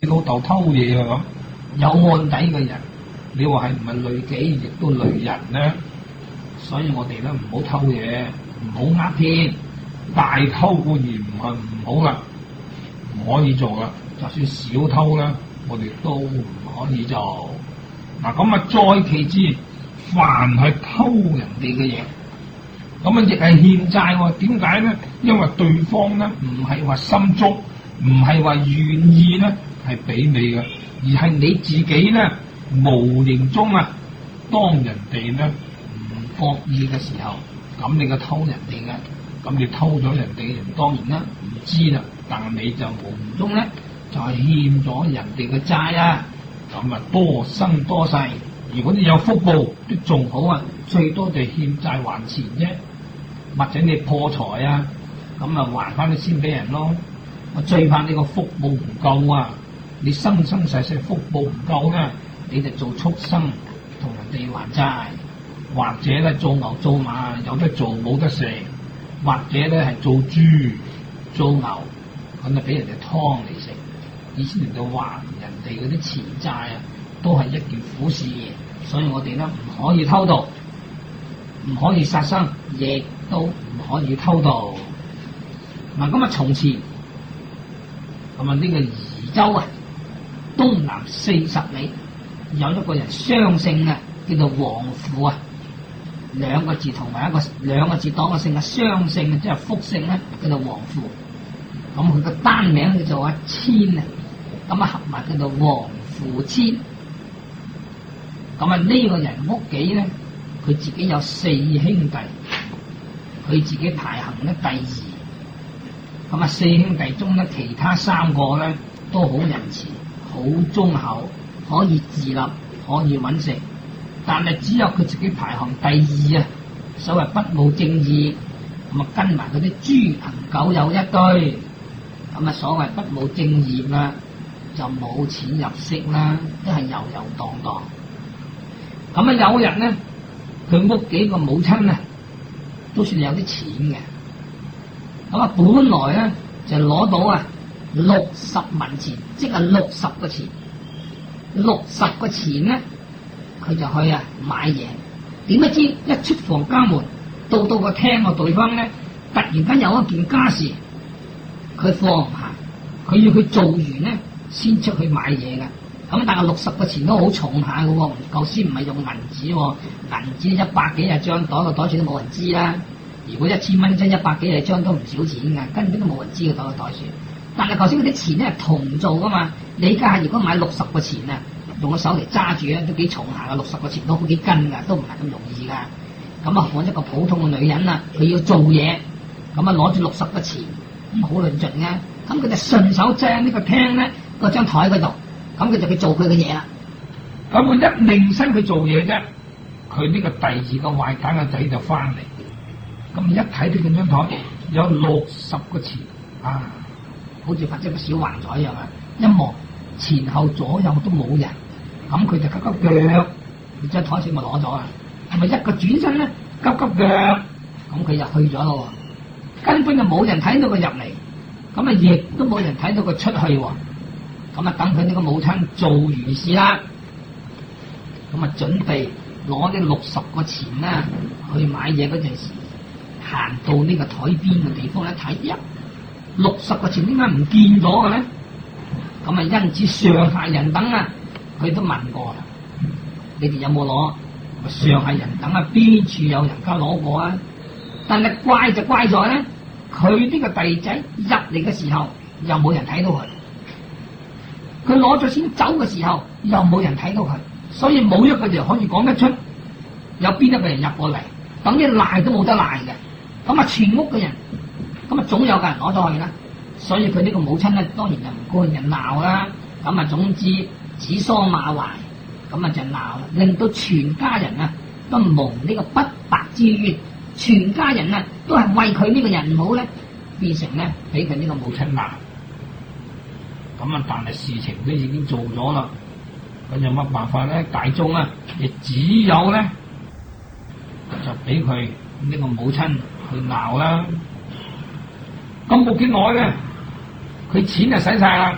老豆偷嘢啊咁，有案底嘅人，你話係唔係累己，亦都累人咧？所以我哋咧唔好偷嘢，唔好呃添。大偷固然唔係唔好啦，唔可以做啦。就算小偷啦，我哋都唔可以做。嗱咁啊，再其次，凡係偷人哋嘅嘢，咁啊亦係欠債喎。點解咧？因為對方咧唔係話心足，唔係話願意咧係俾你嘅，而係你自己咧無形中啊，當人哋咧唔覺意嘅時候，咁你嘅偷人哋嘅。咁你偷咗人哋嘅人，當然啦唔知啦，但係你就無形中咧就係欠咗人哋嘅債啊，咁啊多生多世。如果你有福報都仲好啊，最多就欠債還錢啫，或者你破財啊，咁啊還翻你先俾人咯。我最怕你個福報唔夠啊，你生生世世福報唔夠咧，你就做畜生同人哋還債，或者咧做牛做馬有得做冇得食。或者咧係做豬做牛，咁就俾人哋劏嚟食。以前人哋還人哋嗰啲錢債啊，都係一件苦事，所以我哋咧唔可以偷盜，唔可以殺生，亦都唔可以偷盜。嗱咁啊，從前咁啊呢個宜州啊，東南40里有一個人雙姓啊，叫做王父啊。兩個字同埋兩個字當個姓啊，雙姓即係福姓咧，叫做王父。咁佢個單名叫做阿千啊，咁啊合埋叫做王父千。咁啊呢個人屋企咧，佢自己有4兄弟，佢自己排行咧第2。咁啊4兄弟中咧，其他3個咧都好仁慈，好忠厚，可以自立，可以揾食。但係只有佢自己排行第2啊，所謂不務正義，咁啊跟埋嗰啲豬朋狗友一堆，咁啊所謂不務正業啦，就冇錢入息啦，都係遊遊蕩蕩。咁啊有日咧，佢屋企個母親啊，都算有啲錢嘅，咁啊本來咧就攞到啊60文錢，即係60個錢，60個錢咧。佢就去啊買嘢，點不知一出房家門，到個廳個地方咧，突然間有一件家事，佢放唔下，佢要佢做完咧先出去買嘢㗎。咁但係60個錢都好重下嘅喎，舊時唔係用銀紙喎，銀紙100幾廿張，袋個袋錢都冇人知啦。如果1000蚊真100幾廿張都唔少錢㗎，根本都冇人知嘅袋個袋錢。但係頭先嗰啲錢咧係銅做㗎嘛，你家下如果買60個錢啊，用個手嚟揸住咧都幾重下噶，60個錢都好幾斤噶，都唔係咁容易噶。咁啊，我一個普通嘅女人啊，佢要做嘢，咁啊攞住60個錢，咁好論盡嘅。咁佢就順手將呢個廳咧嗰張台嗰度，咁佢就去做佢嘅嘢啦。咁佢一擰身去做嘢啫，佢呢個第2個壞蛋嘅仔就翻嚟，咁一睇呢張台有60個錢啊，好似發咗個小橫財一樣啊！一望前後左右都冇人。咁佢就急急腳，張台錢咪攞咗啊！係咪一個轉身咧，急急腳，咁佢就去咗咯。根本就冇人睇到佢入嚟，咁啊亦都冇人睇到佢出去。咁啊等佢呢個母親做完事啦，咁啊準備攞呢60個錢啦去買嘢嗰陣時，行到呢個台邊嘅地方一睇，60個錢點解唔見咗嘅咧？咁啊因此上下人等啊！佢都問過啦，你哋有冇攞？上下人等啊，邊處有人家攞過啊？但係怪就怪在咧，佢呢個弟仔入嚟嘅時候又冇人睇到佢，佢攞咗錢走嘅時候又冇人睇到佢，所以冇一個人可以講得出有邊一個人入過嚟，等於賴都冇得賴嘅。咁啊，全屋嘅人，咁啊總有個人攞咗去啦。所以佢呢個母親咧，當然就唔高興，人鬧啦。咁啊，總之指桑罵槐，咁啊就鬧啦，令到全家人啊都蒙呢個不白之冤，全家人啊都係為佢呢個人唔好咧，變成咧俾佢呢個母親鬧。咁啊，但係事情都已經做咗啦，咁有乜辦法咧？大眾啊，亦只有咧就俾佢呢個母親去鬧啦。咁冇幾耐咧，佢錢就使晒啦，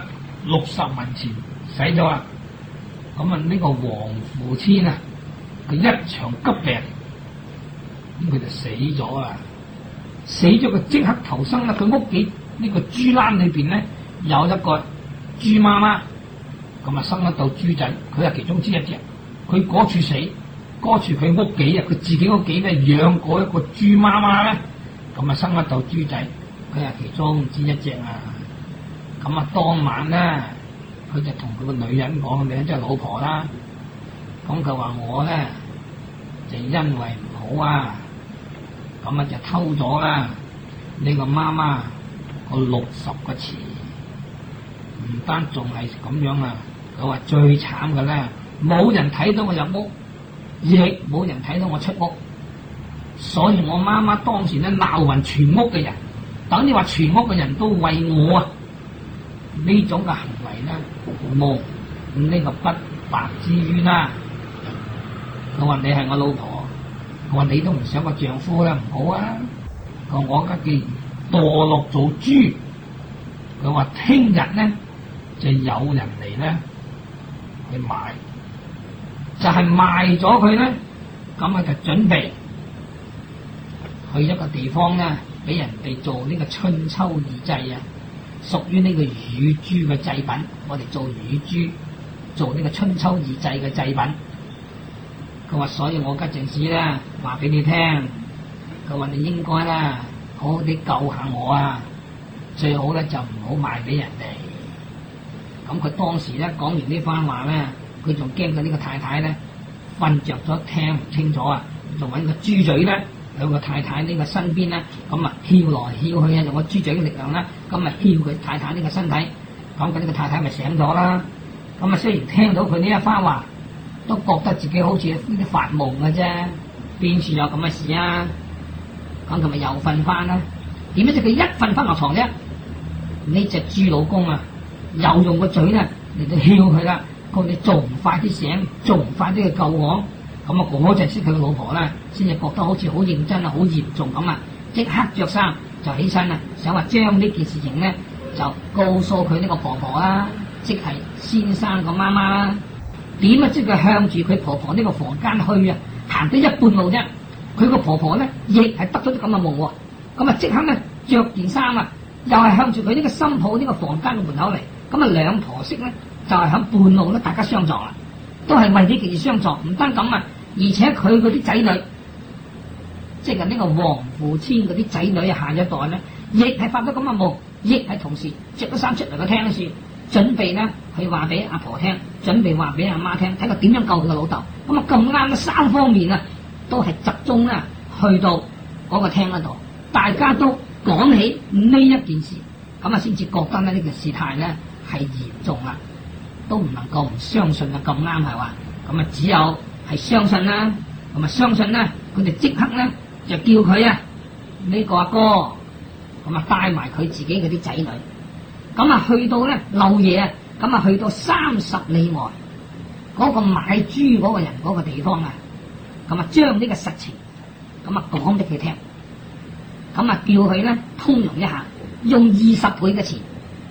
60文錢使咗啦。咁啊呢個王富千啊，佢一場急病，咁佢就死咗啦。死咗佢即刻投生啦，佢屋企呢個豬欄裏邊咧有一個豬媽媽，咁啊生得到豬仔，佢係其中之一隻。佢嗰處死，嗰處佢屋企啊，佢自己屋企咧養過一個豬媽媽咧，咁啊生得到豬仔，佢係其中之一隻啊。咁啊當晚咧，佢就同佢個女人講，女人即係老婆啦。咁佢話我咧就因為唔好啊，咁啊就偷咗啦呢個媽媽個60個錢，唔單仲係咁樣啊！佢話最慘嘅咧，冇人睇到我入屋，亦冇人睇到我出屋，所以我媽媽當時咧鬧暈全屋嘅人，等於話全屋嘅人都為我啊呢種嘅行為咧冇咁呢個不白之冤啦。佢話你係我老婆，佢話你都唔想個丈夫咧唔好啊。佢話我而家既然墮落做豬，佢話聽日咧就有人嚟咧去買，就係賣咗佢咧，咁啊就準備去一個地方咧，俾人哋做呢個春秋二祭啊，屬於呢個乳豬嘅祭品。我哋做乳豬，做呢個春秋二祭嘅祭品。佢話所以我家陣時咧話俾你聽，佢話你應該啦，好好啲救下我啊，最好咧就唔好賣俾人哋。咁佢當時咧講完呢番話咧，佢仲驚佢呢個太太咧瞓着咗聽唔清楚啊，仲揾個豬嘴咧喺個太太呢個身邊咧，咁啊翹來翹去啊，用個豬嘴嘅力量咧，咁啊翹佢太太呢個身體，咁佢呢個太太咪醒咗啦。咁啊雖然聽到佢呢一番話，都覺得自己好似呢啲發夢嘅啫，邊處有咁嘅事啊？咁佢咪又瞓翻啦？點解佢一瞓翻落床啫？呢隻豬老公啊，又用個嘴咧嚟到翹佢啦。佢哋仲唔快啲醒，仲唔快啲去救我？咁啊嗰陣時佢個老婆咧，先至覺得好似好認真啊，好嚴重咁啊，即刻着衫就起身啦，想話將呢件事情咧就告訴佢呢個婆婆啦，即係先生個媽媽啦。點啊！即係向住佢婆婆呢個房間去啊，行咗一半路啫。佢個婆婆咧亦係得咗啲咁嘅夢喎，咁啊即刻咧着件衫啊，又係向住佢呢個新抱呢個房間嘅門口嚟。咁啊兩婆媳咧就係響半路咧，大家相撞啦，都係為呢件事相撞。唔單咁啊，而且佢嗰啲仔女，即係呢個王富千嗰啲仔女下一代咧，亦係發咗咁嘅夢，亦係同時着咗衫出嚟個廳處。準備咧，去話俾阿婆聽，準備話俾阿媽聽，睇佢點樣救佢個老豆。咁啊咁啱嘅三方面啊，都係集中咧去到嗰個廳嗰度，大家都講起呢一件事，咁啊先至覺得咧呢個事態咧係嚴重啦，都唔能夠唔相信啊，咁啱係話，咁啊只有係相信啦，咁啊相信咧，佢哋即刻咧就叫佢啊呢個阿哥，咁啊帶埋佢自己嗰啲仔女。咁啊，去到咧漏夜啊，咁啊去到30里外嗰個買豬嗰個人嗰個地方啊，咁啊將呢個實情咁啊講俾佢聽，咁啊叫佢咧通融一下，用20倍嘅錢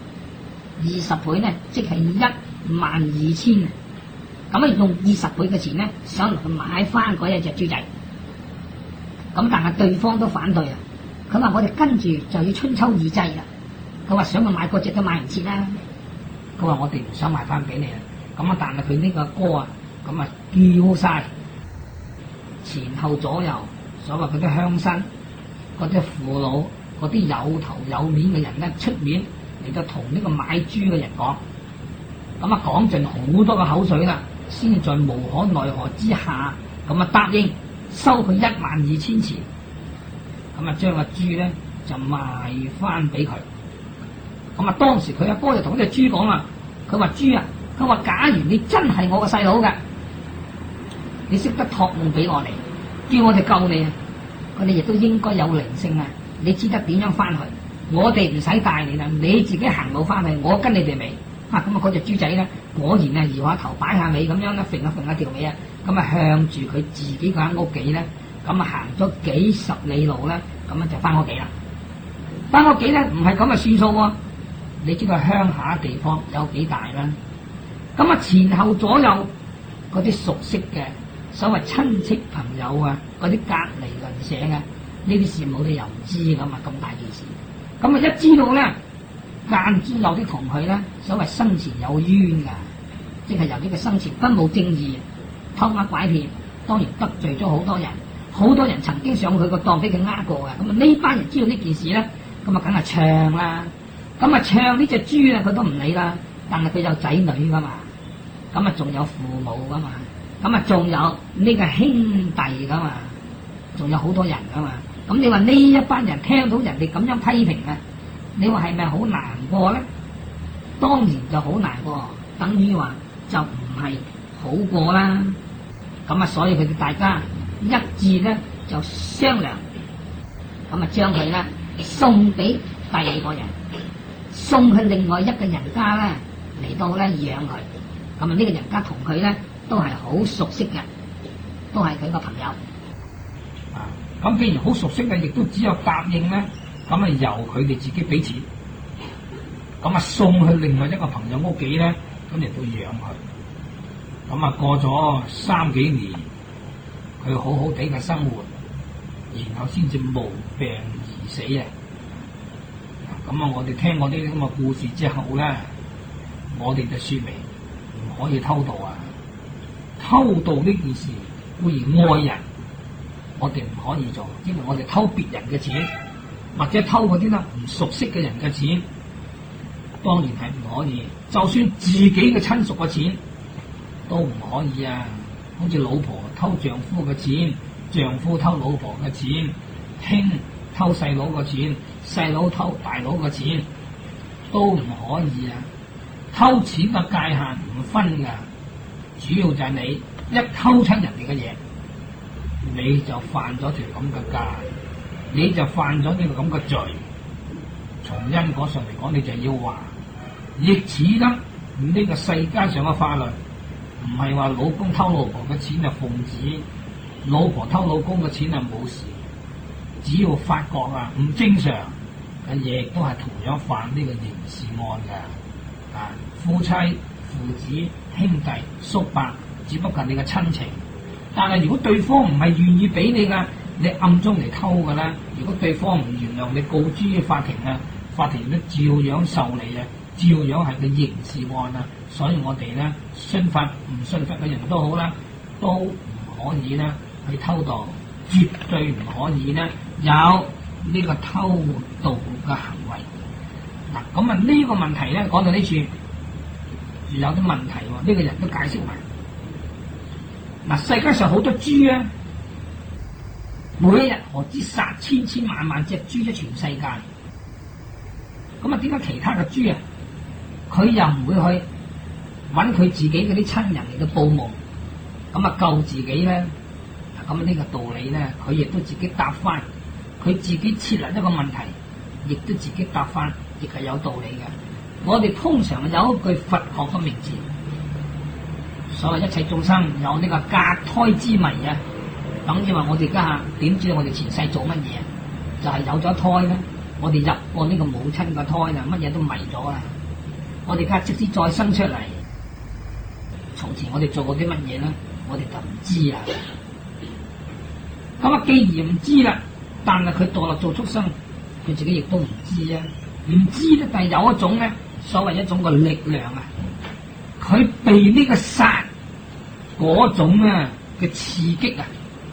，20倍咧即係12000啊，咁啊用20倍嘅錢咧，想嚟去買翻嗰一隻豬仔，咁但係對方都反對啊，佢話我哋跟住就要春秋二祭啦。佢話想去買嗰隻都買唔切啦。佢話我哋唔想賣翻俾你啦。咁啊，但係佢呢個歌啊，咁啊叫晒前後左右，所謂嗰啲鄉紳、嗰啲父老、嗰啲有頭有面嘅人咧出面嚟到同呢個買豬嘅人講，咁啊講盡好多個口水啦，先在無可奈何之下，咁啊答應收佢12000錢，咁啊將個豬咧就賣翻俾佢。咁啊！當時佢阿哥就同隻豬講啦，佢話豬啊，佢話假如你真係我個細佬嘅，你識得託夢俾我哋，叫我哋救你啊！佢哋亦都應該有靈性啊！你知得點樣翻去？我哋唔使帶你啦，你自己行路翻去，我跟你哋尾啊！咁啊，嗰隻豬仔咧，果然啊搖下頭擺下尾咁樣咧，揈下揈下條尾啊！咁啊向住佢自己嗰間屋企咧，咁啊行咗幾10里路咧，咁啊就翻屋企啦。翻屋企咧唔係咁啊算數喎。 你知道鄉下地方有幾大啦？咁啊前後左右嗰啲熟悉嘅所謂親戚朋友啊，嗰啲隔離鄰舍啊，呢啲事冇理由唔知噶嘛，咁大件事。咁啊一知道咧，間之有啲同佢咧所謂生前有冤噶，即係由呢個生前不務正義、偷呃拐騙，當然得罪咗好多人。好多人曾經上佢個當俾佢呃過嘅，咁啊呢班人知道呢件事咧，咁啊梗係唱啦。咁啊唱呢隻豬啊，佢都唔理啦。但係佢有仔女噶嘛，咁啊仲有父母噶嘛，咁啊仲有呢個兄弟噶嘛，仲有好多人噶嘛。咁你話呢一班人聽到人哋咁樣批評啊，你話係咪好難過咧？當然就好難過，等於話就唔係好過啦。咁啊，所以佢哋大家一致咧就商量，咁啊將佢咧送俾第二個人，送去另外一個人家咧嚟到咧養佢。咁啊呢個人家同佢咧都係好熟悉嘅，都係佢個朋友。 啊，咁既然好熟悉嘅，亦都只有答應咧，咁啊由佢哋自己俾錢，咁啊送去另外一個朋友屋企咧，咁嚟到養佢。咁啊過咗3幾年，佢好好地嘅生活，然後先至無病而死啊！咁啊，我哋聽過呢啲咁嘅故事之後咧，我哋就說明唔可以偷盜啊！偷盜呢件事固然愛人，我哋唔可以做，因為我哋偷別人嘅錢，或者偷嗰啲咧唔熟悉嘅人嘅錢，當然係唔可以。就算自己嘅親屬嘅錢，都唔可以啊！好似老婆偷丈夫嘅錢，丈夫偷老婆嘅錢，兄偷細佬嘅錢，細佬偷大佬嘅錢，都唔可以啊！偷錢嘅界限唔分噶，主要就係你一偷親人哋嘅嘢，你就犯咗條咁嘅戒，你就犯咗呢個咁嘅罪。從因果上嚟講，你就要還，亦似得呢個世間上嘅法律。唔係話老公偷老婆嘅錢就奉旨，老婆偷老公嘅錢就冇事。只要發覺啊唔正常，亦都係同樣犯呢個刑事案嘅。啊，夫妻、父子、兄弟、叔伯，只不過係你嘅親情。但係如果對方唔係願意俾你噶，你暗中嚟偷噶啦。如果對方唔原諒你，告諸於法庭啊，法庭都照樣受理啊，照樣係個刑事案啊。所以我哋咧信法唔信法嘅人都好啦，都唔可以咧去偷盜，絕對唔可以咧有呢個偷盜嘅行為。嗱，咁啊呢個問題咧講到呢處有啲問題喎，呢個人都解釋埋。嗱，世界上好多豬啊，每一日何止殺千千萬萬隻豬喺全世界。咁啊，點解其他嘅豬啊，佢又唔會去揾佢自己嗰啲親人嚟到報夢，咁啊救自己咧？咁呢個道理咧，佢亦都自己答翻，佢自己設立一個問題，亦都自己答翻，亦係有道理嘅。我哋通常有一句佛學嘅名字，所謂一切眾生有呢個隔胎之謎啊，等於話我哋家下點知道我哋前世做乜嘢？就係有咗胎咧，我哋入過呢個母親嘅胎啦，乜嘢都迷咗啦。我哋家即使再生出嚟，從前我哋做過啲乜嘢咧，我哋就唔知啊。咁啊，既然唔知啦，但係佢墮落做畜生，佢自己亦都唔知啊。唔知咧，但係有一種咧，所謂一種個力量啊，佢被呢個殺嗰種啊嘅刺激啊，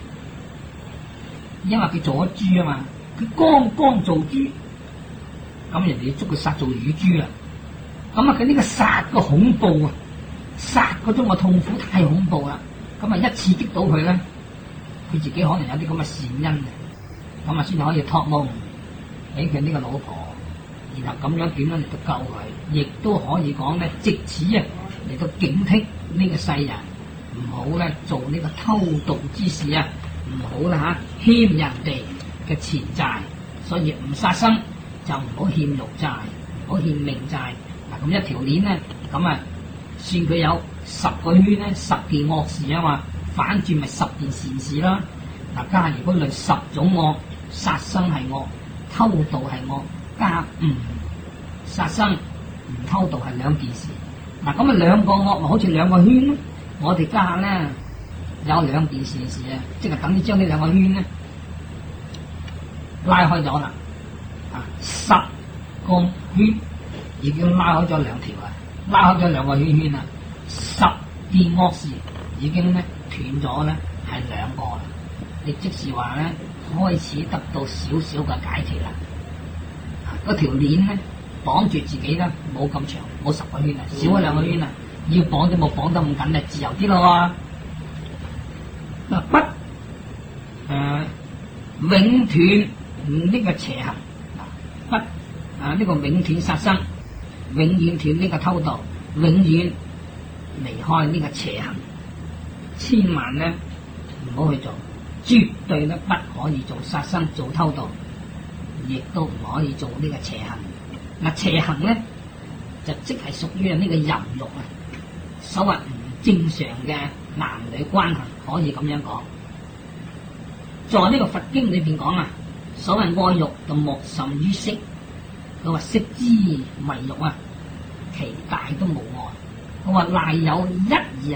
因為佢做咗豬啊嘛，佢剛剛做豬，咁人哋要捉佢殺做乳豬啦。咁啊，佢呢個殺個恐怖啊，殺嗰種嘅痛苦太恐怖啦。咁啊，一刺激到佢咧，佢自己可能有啲咁嘅善因嘅，咁啊先至可以託夢俾佢呢個老婆，然後咁樣點樣嚟到救佢，亦都可以講咧，藉此啊嚟到警惕呢個世人唔好咧做呢個偷盜之事啊，唔好啦嚇欠人哋嘅錢債，所以唔殺生就唔好欠肉債，唔好欠命債。嗱，咁一條鏈咧，咁啊算佢有10個圈咧，10件惡事啊嘛，反轉咪10件善事啦。嗱，家下如果論10種惡，殺生係惡，偷盜係惡，加殺生唔偷盜係兩件事。嗱，咁啊兩個惡咪好似兩個圈咯。我哋家下咧有兩件事啊，即係等於將呢兩個圈咧拉開咗啦。啊，10個圈已經拉開咗兩條啊，拉開咗兩個圈啦。10件惡事已經咧斷咗咧係兩個啦。亦即是話咧開始得到少少嘅解脫啦。嗰條鏈咧綁住自己咧冇咁長，冇10個圈啊，少咗兩個圈啊。要綁都冇綁得咁緊啊，自由啲咯。嗱，不永斷呢個邪行，不呢個永斷殺生，永遠斷呢個偷盜，永遠離開呢個邪行，千萬咧唔好去做，絕對咧不可以做殺生、做偷盜，亦都唔可以做呢個邪行。嗱，邪行咧就即係屬於呢個淫欲啊，所謂唔正常嘅男女關係，可以咁樣講。在呢個佛經裏邊講啊，所謂愛欲就莫甚於色，佢話色之為欲啊，其大都無礙。佢話賴有一義啊，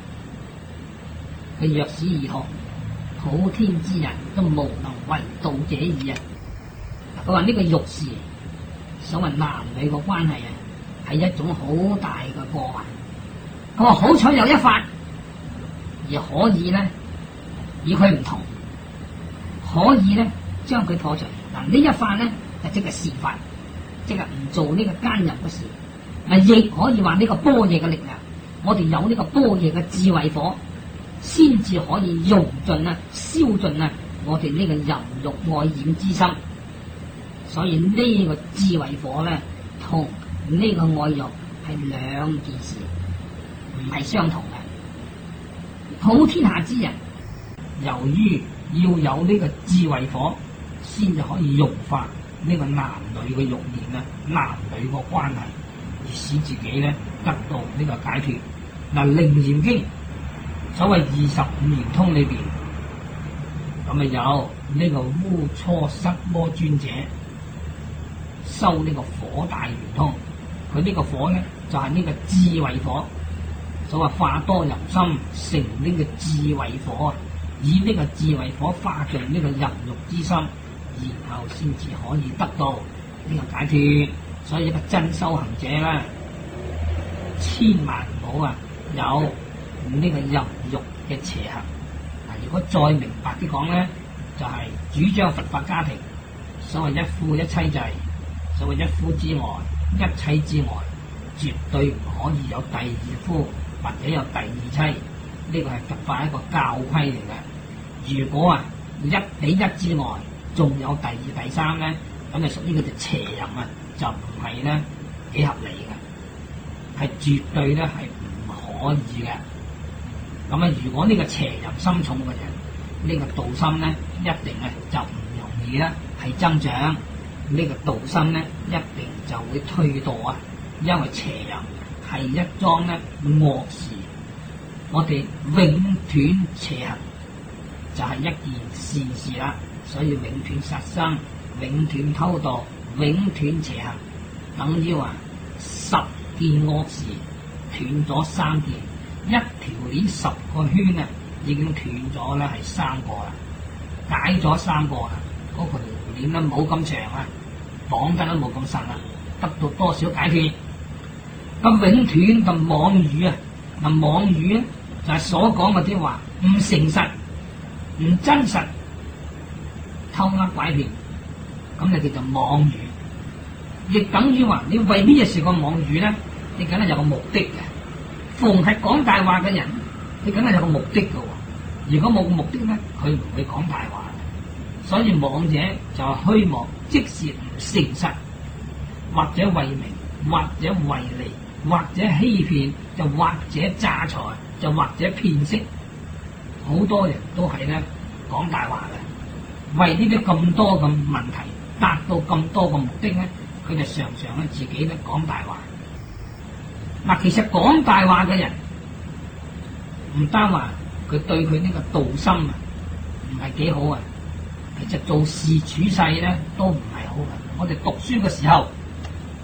佢若使二學，普天之人都無能為道者矣啊。佢話呢個欲事，所謂男女個關係啊，係一種好大嘅過患。佢話好彩有一法，而可以咧與佢唔同，可以咧將佢破除。嗱，呢一法咧就即係善法，即係唔做呢個奸淫嘅事。亦可以話呢個般若嘅力量，我哋有呢個般若嘅智慧火，先至可以用盡啊、燒盡啊我哋呢個淫欲愛染之心。所以呢個智慧火咧，同呢個愛欲係兩件事，唔係相同嘅。普天下之人，由於要有呢個智慧火，先至可以融化呢個男女嘅欲念啊，男女個關係，而使自己咧得到呢個解脫。嗱，《楞嚴經》所謂25圓通裏邊，咁啊有呢個烏初失摩尊者修呢個火大圓通，佢呢個火咧就係呢個智慧火。所謂化多淫心成呢個智慧火啊，以呢個智慧火化盡呢個淫欲之心，然後先至可以得到呢個解脫。所以一個真修行者咧，千萬唔好有呢個淫欲嘅邪行。如果再明白啲講咧，就係主張佛法家庭，所謂一夫一妻制，所謂一夫之外一妻之外，絕對唔可以有第二夫或者有第二妻，呢個係佛法一個教規嚟嘅。如果一比一之外仲有第二第三咧，咁就屬於嗰隻邪淫啊，就唔係咧幾合理嘅，係絕對咧係唔可以嘅。咁啊，如果呢個邪淫深重嘅人，呢個道心咧一定就唔容易咧係增長，呢個道心咧一定就會退墮啊，因為邪淫係一樁咧惡事。我哋永斷邪行就係一件善事啦，所以永斷殺生、永斷偷盜、永斷邪行，等於話10件惡事斷咗3件，一條鏈10個圈啊，已經斷咗咧係3個啦，解咗3個啦，嗰條鏈咧冇咁長啊，綁得都冇咁實啦，得到多少解脫？咁永斷就妄語啊，嗱妄語咧就係所講嗰啲話唔誠實、唔真實、偷呃拐騙，咁就叫做妄語。亦等於話你為呢件事個妄語咧，你梗係有個目的嘅。逢係講大話嘅人，你梗係有個目的嘅。如果冇個目的咧，佢唔會講大話。所以妄者就係虛妄，即是唔誠實，或者為名，或者為利，或者欺騙，就或者詐財，就或者騙色。好多人都係咧講大話嘅，為呢啲咁多嘅問題，達到咁多嘅目的咧，佢就常常咧自己咧講大話。嗱，其實講大話嘅人唔單話佢對佢呢個道心唔係幾好啊，其實做事處世咧都唔係好嘅。我哋讀書嘅時候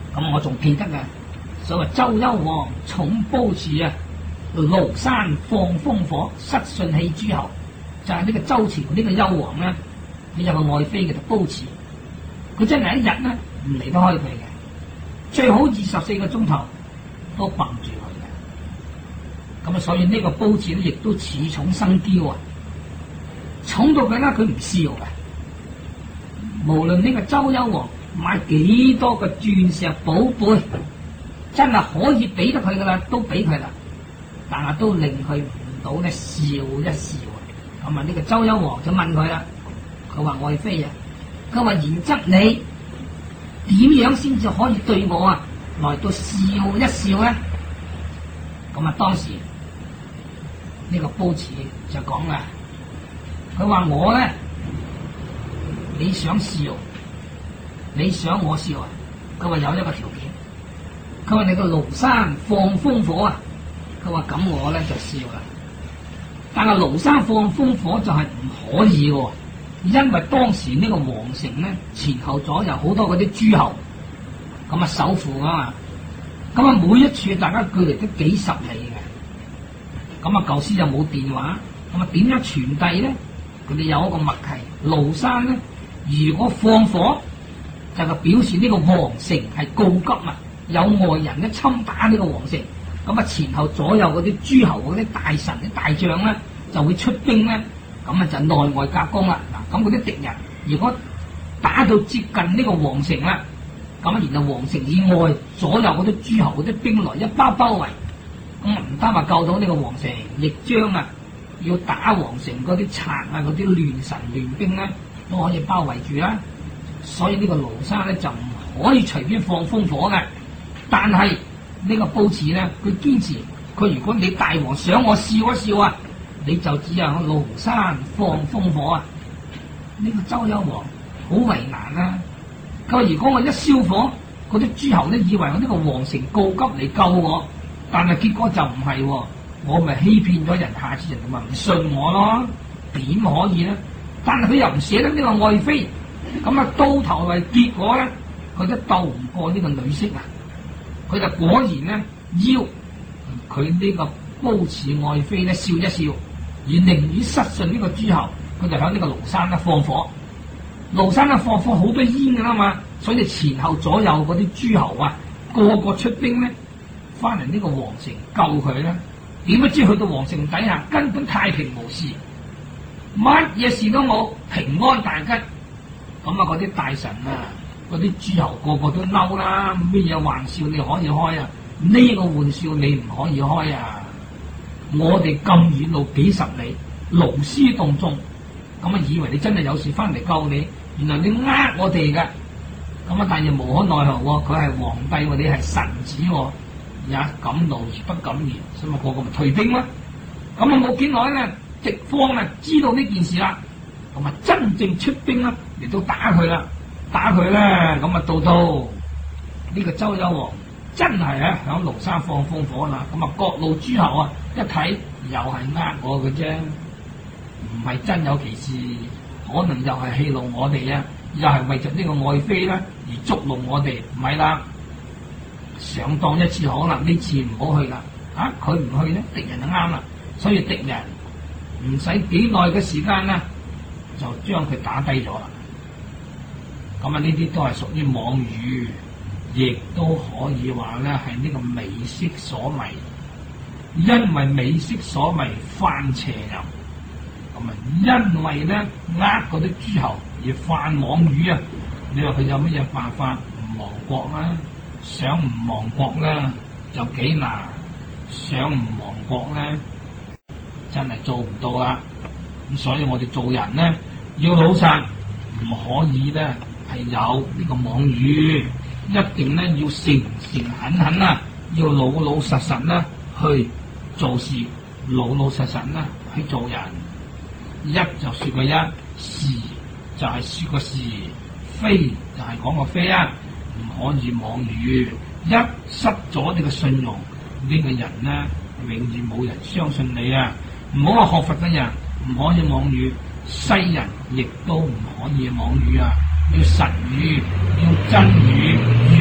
咁我仲記得啊，所謂周幽王重褒姒啊，廬山放烽火，失信棄諸侯，就係呢個周朝呢個幽王咧，佢有個愛妃嘅就褒姒，佢真係一日咧唔離得開佢嘅，最好24個鐘頭都傍住佢嘅。咁啊，所以呢個褒姒咧亦都恃寵生驕啊，寵到佢咧佢唔笑嘅。無論呢個周幽王買幾多個鑽石寶貝，真係可以俾得佢噶啦，都俾佢啦，但係都令佢唔到咧笑一笑啊！咁啊，呢個周幽王就問佢啦，佢話愛妃啊，佢話然則你點樣先至可以對我啊來到笑一笑咧？咁啊，當時呢個褒姒就講啦，佢話我咧。你想笑，你想我笑啊？佢話有一個條件，佢話你個廬山放烽火啊！佢話咁我咧就笑啦。但係廬山放烽火就係唔可以嘅，因為當時呢個皇城咧前後左右好多嗰啲諸侯，咁啊守護啊嘛，咁啊每一處大家距離都幾十里嘅，咁啊舊時又冇電話，咁啊點樣傳遞咧？佢哋有一個默契，廬山咧。如果放火，就係表示呢個皇城係告急啊！有外人咧侵打呢個皇城，咁啊前後左右嗰啲諸侯嗰啲大臣啲大將咧就會出兵咧，咁啊就內外夾攻啦。嗱，咁嗰啲敵人如果打到接近呢個皇城啦，咁啊然後皇城以外左右嗰啲諸侯嗰啲兵來一包圍，咁啊唔單話救到呢個皇城，亦將啊要打皇城嗰啲賊啊嗰啲亂臣亂兵咧。都可以包圍住啦，所以呢個廬山咧就唔可以隨便放烽火嘅。但係呢個褒姒咧，佢堅持，佢如果你大王想我笑一笑啊，你就只有廬山放烽火啊。呢個周幽王好為難啊！佢話如果我一燒火，嗰啲諸侯咧以為我呢個皇城告急嚟救我，但係結果就唔係，我咪欺騙咗人，下次人哋咪唔信我咯，點可以咧？但係佢又唔捨得呢個愛妃，咁啊到頭嚟結果咧，佢都鬥唔過呢個女色啊！佢就果然咧要佢呢個褒姒愛妃咧笑一笑，而寧願失信呢個諸侯，佢就喺呢個廬山咧放火。廬山咧放火好多煙噶啦嘛，所以前後左右嗰啲諸侯啊，個個出兵咧，翻嚟呢個皇城救佢咧。點不知去到皇城底下根本太平無事。乜嘢事都冇，平安大吉。咁啊，嗰啲大臣啊，嗰啲諸侯個個都嬲啦，咩嘢玩笑你可以開啊？呢個玩笑你唔可以開啊！我哋咁遠路幾十里，勞師動眾，咁啊以為你真係有事翻嚟救你，原來你呃我哋嘅。咁啊，但係無可奈何喎，佢係皇帝，你係臣子，也敢怒而不敢言，所以個個咪退兵啦。咁啊冇幾耐咧。敵方啊知道呢件事啦，咁啊真正出兵啦，嚟到打佢啦，咁啊到呢個周幽王真係啊響廬山放烽火啦，咁啊各路諸侯啊一睇又係呃我嘅啫，唔係真有其事，可能又係戲弄我哋啊，又係為着呢個愛妃啦而捉弄我哋，唔係啦，上當一次可能呢次唔好去啦，啊佢唔去咧，敵人就啱啦，所以敵人。唔使幾耐嘅時間啦，就將佢打低咗啦。咁啊，呢啲都係屬於妄語，亦都可以話咧係呢個美色所迷。因為美色所迷犯邪淫，咁啊，因為咧呃嗰啲諸侯而犯妄語啊。你話佢有乜嘢辦法唔亡國啦？想唔亡國咧就幾難，想唔亡國咧。真係做唔到啦，咁所以我哋做人咧要老實，唔可以咧係有呢個妄語，一定咧要誠誠懇懇啊，要老老實實啦去做事，老老實實啦去做人。一就說個一，是就係說個是，非就係講個非啊，唔可以妄語。一失咗你嘅信用，呢個人咧永遠冇人相信你啊！唔好話學佛嘅人唔可以妄語，世人亦都唔可以妄語啊！要實語，要真語，如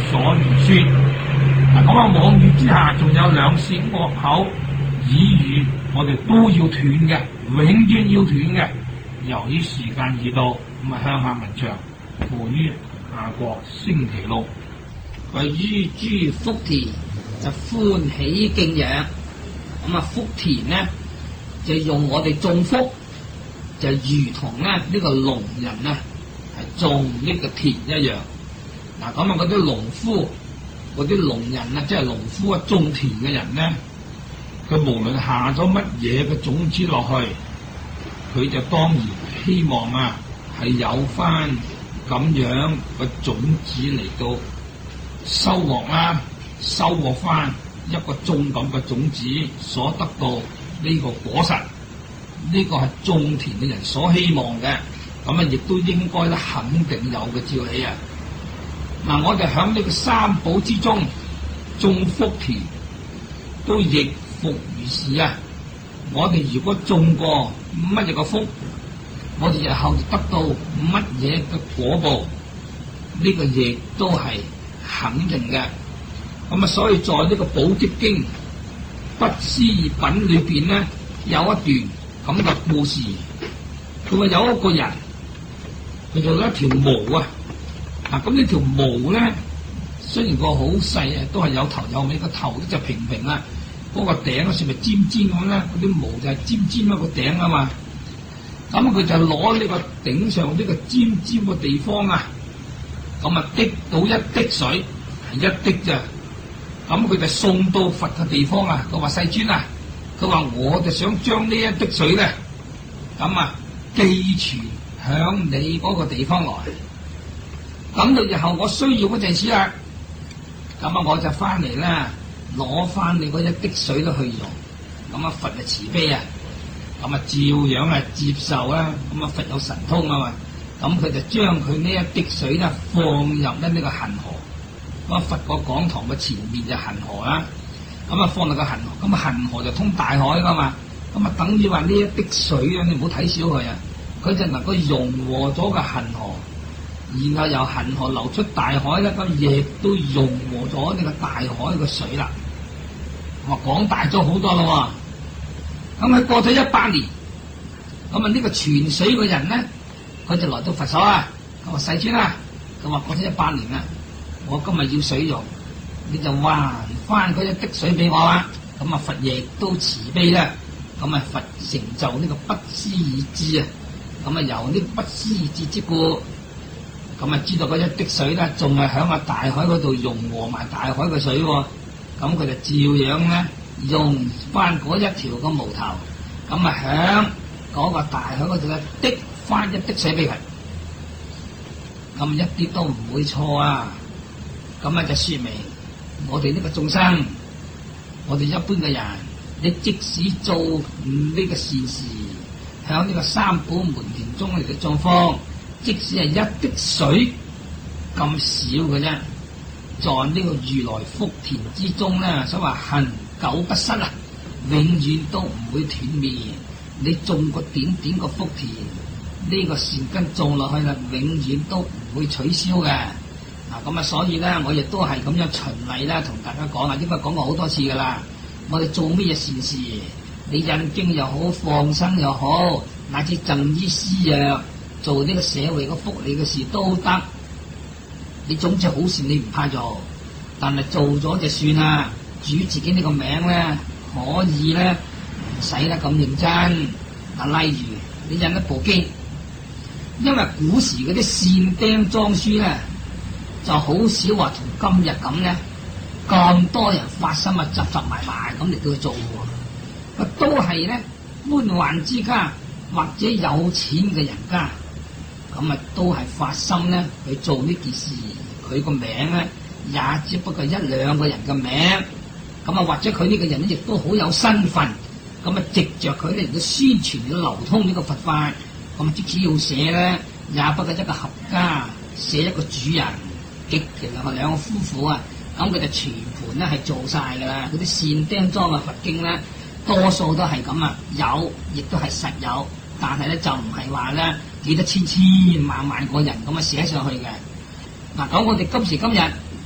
所言說。咁妄語之下，仲有兩舌惡口耳語，我哋都要斷嘅，永遠要斷嘅。由於時間已到，咁啊向下文長付於下個星期六。 為於諸福田就歡喜敬仰，咁啊福田呢就用我哋種福，就如同咧呢個農人咧係種呢個田一樣。嗱咁啊嗰啲農夫、嗰啲農人啊，即係農夫啊種田嘅人咧，佢無論下咗乜嘢嘅種子落去，佢就當然希望啊係有翻咁樣個種子嚟到收穫啦，收穫翻一個種咁嘅種子所得到呢個果實，呢個係種田嘅人所希望嘅，咁啊亦都應該咧肯定有嘅照起啊！嗱，我哋喺呢個三寶之中種福田，都亦復如是啊！我哋如果種過乜嘢個福，我哋日後就得到乜嘢嘅果報，呢個亦都係肯定嘅。咁啊，所以在呢個寶積經不思議品裏邊咧，有一段咁嘅故事。佢話有一個人，佢做咗一條毛啊！嗱，咁呢條毛咧，雖然個好細啊，都係有頭有尾，個頭咧就平平啦，嗰個頂嗰時咪尖尖咁咧，嗰啲毛就係尖尖一個頂啊嘛。咁佢就攞呢個頂上呢個尖尖嘅地方啊，咁啊滴到一滴水，係一滴咋。咁佢就送到佛嘅地方啊！佢話世尊啊，佢話我就想將呢一滴水咧，咁啊寄存響你嗰個地方來。咁到日後我需要嗰陣時啦，咁啊我就翻嚟啦，攞翻你嗰一滴水都去用。咁啊佛就慈悲啊，咁啊照樣啊接受啦。咁啊佛有神通啊嘛，咁佢就將佢呢一滴水咧放入咧呢個恒河。咁啊佛個講堂嘅前面就恒河啦，咁啊放落個恒河，咁啊恒河就通大海噶嘛。咁啊等於話呢一滴水啊，你唔好睇小佢啊，佢就能夠融和咗個恒河。然後由恒河流出大海咧，咁亦都融和咗呢個大海嘅水啦。我講大咗好多咯。咁喺過咗100年，咁啊呢個泉水嘅人咧，佢就來到佛所啊。佢話世尊啊，佢話過咗100年啦，我今日要水用，你就還翻嗰一滴水俾我啦。咁啊佛亦都慈悲啦。咁啊佛成就呢個不思議智啊。咁啊由呢個不思議智之故。咁啊，知道嗰一滴水咧，仲係響個大海嗰度融和埋大海嘅水喎。咁佢就照樣咧用翻嗰一條個毛頭，咁啊響嗰個大海嗰度咧滴翻一滴水俾佢，咁一啲都唔會錯啊！咁啊就說明我哋呢個眾生，我哋一般嘅人，你即使做呢個善事，響呢個三寶門田中嚟嘅狀況。即使係一滴水咁少嘅啫，在呢個如來福田之中咧，所謂恆久不失啊，永遠都唔會斷滅。你種個點點個福田，呢個善根種落去啦，永遠都唔會取消嘅。嗱咁啊，所以咧，我亦都係咁樣循例啦，同大家講啊，應該講過好多次噶啦。我哋做咩嘢善事，你印經又好，放生又好，乃至贈醫施藥。做呢個社會嘅福利嘅事都得，你總之好事你唔怕做，但係做咗就算啦。至於自己呢個名咧，可以咧唔使得咁認真。嗱，例如你印一部經，因為古時嗰啲線釘裝書咧，就好少話同今日咁咧咁多人發心啊，集埋咁嚟到去做喎。都係咧官宦之家或者有錢嘅人家。咁啊，都係發心咧去做呢件事，佢個名咧也只不過1、2個人嘅名，咁啊或者佢呢個人咧亦都好有身份，咁啊藉着佢嚟到宣傳嚟到流通呢個佛法，咁即使要寫咧，也不過一個合家寫一個主人，極其係2個夫婦啊，咁佢就全盤咧係做晒噶啦，嗰啲線釘裝嘅佛經咧，多數都係咁啊，有亦都係實有，但係咧就唔係話咧。幾多千萬個人咁啊寫上去嘅。嗱，咁我哋今時今日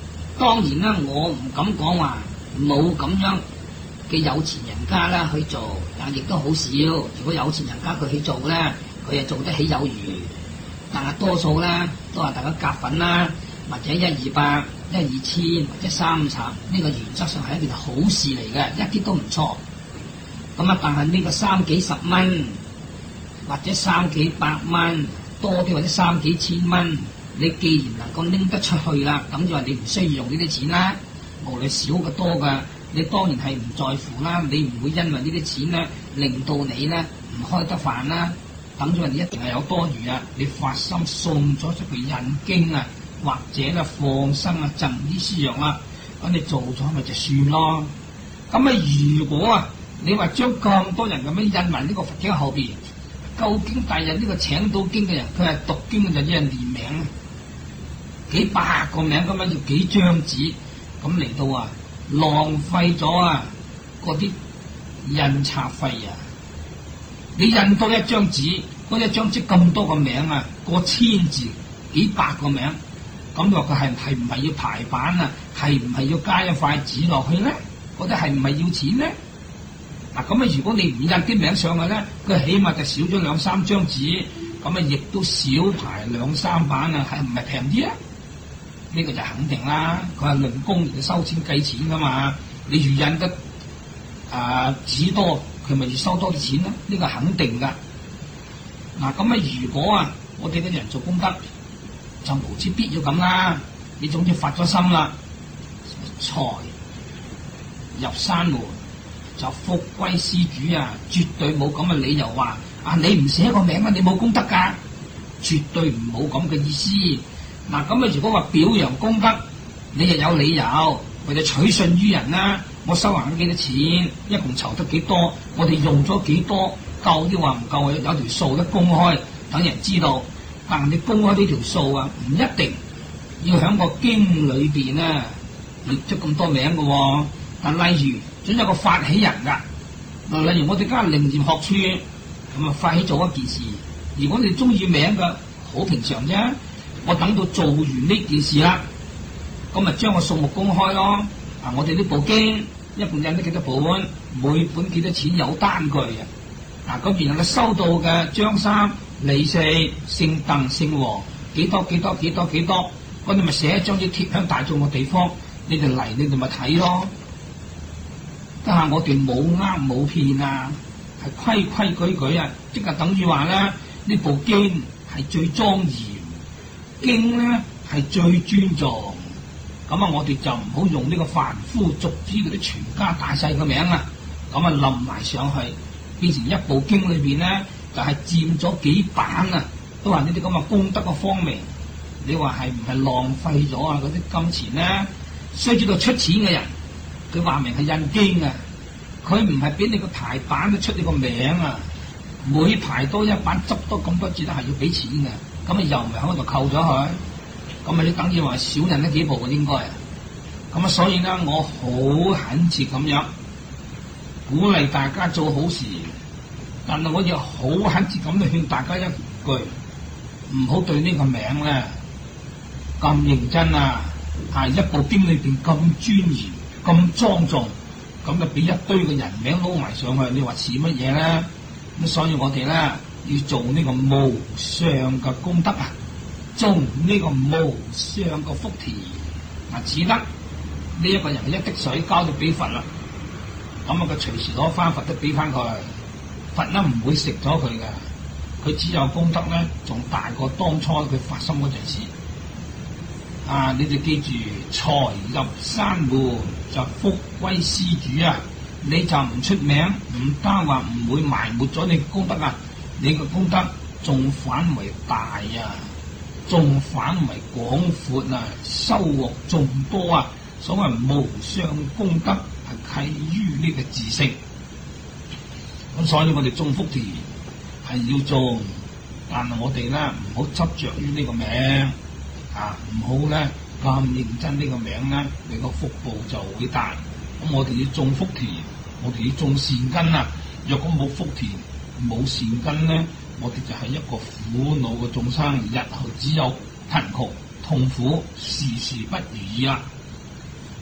當然啦，我唔敢講話冇咁樣嘅有錢人家啦去做，但亦都好少。如果有錢人家佢去做咧，佢係做得起有餘。但係多數咧都係大家夾份啦，或者1、200、1、2千或者30，呢個原則上係一件好事嚟嘅，一啲都唔錯。咁啊，但係呢個30幾十蚊或者30幾百蚊多啲或者30幾千蚊，你既然能夠拎得出去啦，咁就話你唔需要用呢啲錢啦。無論少嘅多嘅，你當然係唔在乎啦。你唔會因為呢啲錢咧令到你咧唔開得飯啦。等咗人哋一定係有多餘啊！你發心送咗出去印經啊，或者咧放生啊、贈啲施藥啊，咁你做咗咪就算咯。咁啊，如果啊你話將咁多人咁樣印埋呢個佛經後邊，究竟第日呢個請到經嘅人，佢係讀經嘅就一人連名，幾百個名咁樣要幾張紙，咁嚟到啊浪費咗啊嗰啲印刷費啊！你印多一張紙，嗰一張紙咁多個名啊，過千字，幾百個名，咁你話佢係唔係要排版啊？係唔係要加一塊紙落去咧？嗰啲係唔係要錢咧？嗱，咁啊，如果你唔印啲名上去咧，佢起碼就少咗2、3張紙，咁啊，亦都少排2、3版啊，係唔係平啲啊？呢個就肯定啦，佢係論工嚟收錢計錢噶嘛，你越印得紙多，佢咪要收多啲錢咯？呢個肯定噶。嗱，咁啊，如果啊，我哋嘅人做功德就無之必要咁啦。你總之發咗心啦，財入山門就福歸施主啊！絕對冇咁嘅理由話啊，你唔寫個名啊，你冇功德噶，絕對唔冇咁嘅意思。嗱，咁啊，如果話表揚功德，你又有理由，或者取信於人啦。我收還咗幾多錢，一共籌得幾多，我哋用咗幾多，夠啲話唔夠，有條數都公開，等人知道。但係你公開呢條數啊，唔一定要喺個經裏邊啊列出咁多名嘅喎。但例如總有個發起人㗎，嗱，例如我哋家靈驗學處咁啊，發起做一件事，如果你中意名嘅，好平常啫。我等到做完呢件事啦，咁咪將個數目公開咯。啊，我哋呢部經一共印咗幾多本，每本幾多錢，有單據嘅。嗱，咁然後你收到嘅張三、李四、姓鄧、姓黃，幾多，咁你咪寫一張紙貼響大眾嘅地方，你哋嚟，你哋咪睇咯。家下我哋冇呃冇騙啊，係規矩啊，即係等於話咧，呢部經係最莊嚴，經咧係最尊重。咁啊，我哋就唔好用呢個凡夫俗子嗰啲全家大細嘅名啊，咁啊冧埋上去，變成一部經裏邊咧，就係佔咗幾版啊，都係呢啲咁嘅功德嘅方面。你話係唔係浪費咗啊？嗰啲金錢咧，需知道出錢嘅人，佢話明係印經啊，佢唔係俾你個排版都出你個名啊，每排多一版執多咁多字都係要俾錢嘅，咁啊又唔係喺度扣咗佢。咁啊，你等於話少印咗幾部嘅應該啊，咁啊，所以咧，我好懇切咁樣鼓勵大家做好事，但係我亦好懇切咁去勸大家一句，唔好對呢個名咧咁認真啊！係一部經裏邊咁尊嚴、咁莊重，咁就俾一堆嘅人名撈埋上去，你話似乜嘢咧？咁所以我哋咧要做呢個無上嘅功德啊！種呢個無上嘅福田，只得呢一個人一滴水交到俾佛啦，咁啊佢隨時攞翻佛都俾翻佢，佛咧唔會食咗佢嘅，佢只有功德咧，仲大過當初佢發心嗰陣時。啊，你哋記住，財入山門就福歸施主啊！你就唔出名，唔單話唔會埋沒咗你嘅功德啊，你嘅功德仲反為大啊！仲反為廣闊啊，收穫仲多啊！所謂無上功德係契於呢個自性，咁所以我哋種福田係要種，但係我哋咧唔好執着於呢個名啊，唔好咧咁認真呢個名咧，你個福報就會大。咁我哋要種福田，我哋要種善根啊！若果冇福田冇善根咧，我哋就係一個苦惱嘅眾生，日後只有貧窮痛苦，事事不如意啦。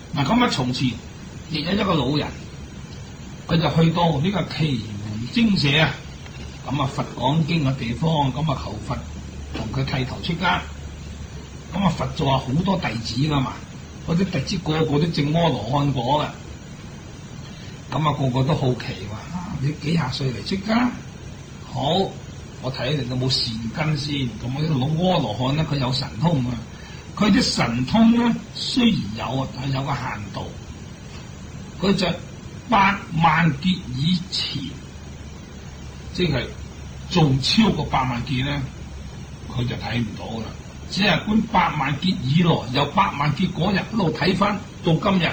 嗱，咁啊，從前亦有一個老人，佢就去到呢個奇門精舍啊，咁啊佛講經嘅地方，咁啊求佛同佢剃頭出家。咁啊佛就話好多弟子噶嘛，嗰啲弟子個個都證阿羅漢果嘅，咁啊個個都好奇話：你幾廿歲嚟出家？好，我睇你有冇善根先。咁我呢個老阿羅漢咧，佢有神通啊。佢啲神通咧雖然有啊，但係有個限度。佢就8萬劫以前，即係仲超過8萬劫咧，佢就睇唔到啦。只係觀8萬劫以來，由8萬劫嗰日一路睇翻到今日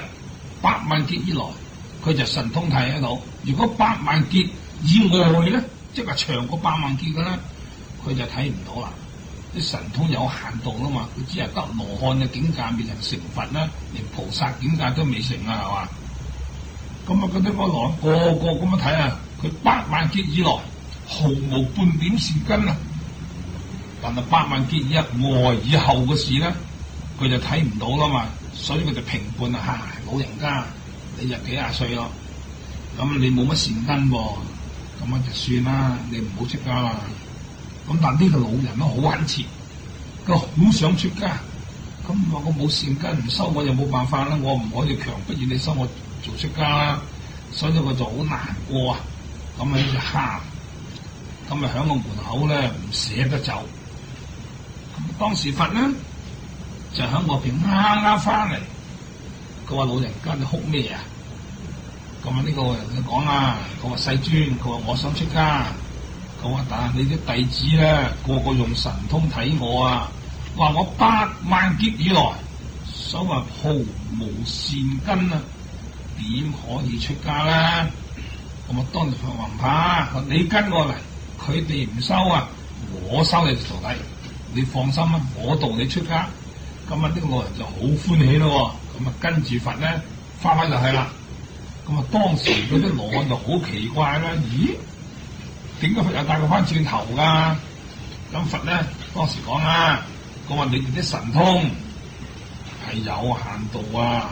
8萬劫以來，佢就神通睇得到。如果8萬劫以外咧，即係長過8萬劫嘅咧，佢就睇唔到啦。啲神通有限度啦嘛，佢只係得羅漢嘅境界未曾成佛啦，連菩薩境界都未成啊，係嘛？咁啊，嗰啲個羅個個咁樣睇啊，佢8萬劫以來毫無半點善根啊！但係8萬劫以外以後嘅事咧，佢就睇唔到啦嘛，所以佢就評判啊，老人家你就幾廿歲咯，咁你冇乜善根喎，咁啊就算啦，你唔好出家啦。咁但呢個老人都好懇切，佢好想出家。咁話我冇善根唔收，我又冇辦法啦，我唔可以強迫你收我做出家啦，所以我就好難過啊。咁啊就喊，咁啊響個門口咧唔捨得走。咁當時佛咧就響我邊啱啱翻嚟，佢話老人家你哭咩啊？咁啊呢個人就講啦，佢話世尊，佢話我想出家。佢話但係你啲弟子咧個個用神通睇我啊，話我8萬劫以來所謂毫無善根啊，點可以出家咧？咁啊當時佛話唔怕，你跟我嚟，佢哋唔收啊，我收你徒弟，你放心啊，我度你出家。咁啊呢個老人就好歡喜咯，咁啊跟住佛咧翻返就係啦。咁啊當時嗰啲羅漢就好奇怪啦，咦？點解佛又帶佢翻轉頭噶？咁佛咧當時講啦，佢話你哋啲神通係有限度啊